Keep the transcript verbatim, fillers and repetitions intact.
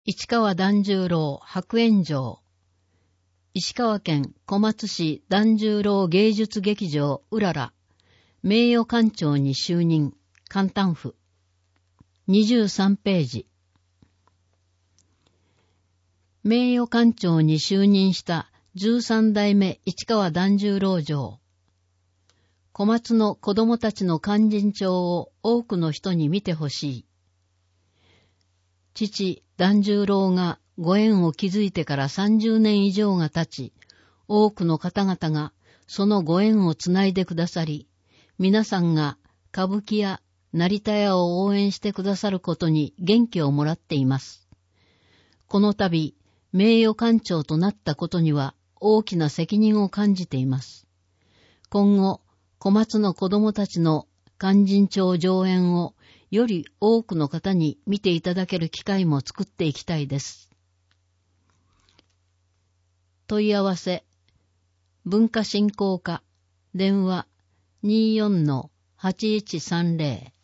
市川團十郎白猿城、石川県小松市團十郎芸術劇場うらら、名誉館長に就任、簡単譜。にじゅうさんページ。名誉館長に就任したじゅうさん代目市川團十郎城。小松の子供たちの勧進帳を多くの人に見てほしい。父、團十郎がご縁を築いてからさんじゅうねん以上が経ち、多くの方々がそのご縁をつないでくださり、皆さんが歌舞伎や成田屋を応援してくださることに元気をもらっています。この度、名誉館長となったことには大きな責任を感じています。今後、小松の子供たちの勧進帳上演をより多くの方に見ていただける機会も作っていきたいです。問い合わせ、文化振興課、電話 にじゅうよんのはちいちさんゼロ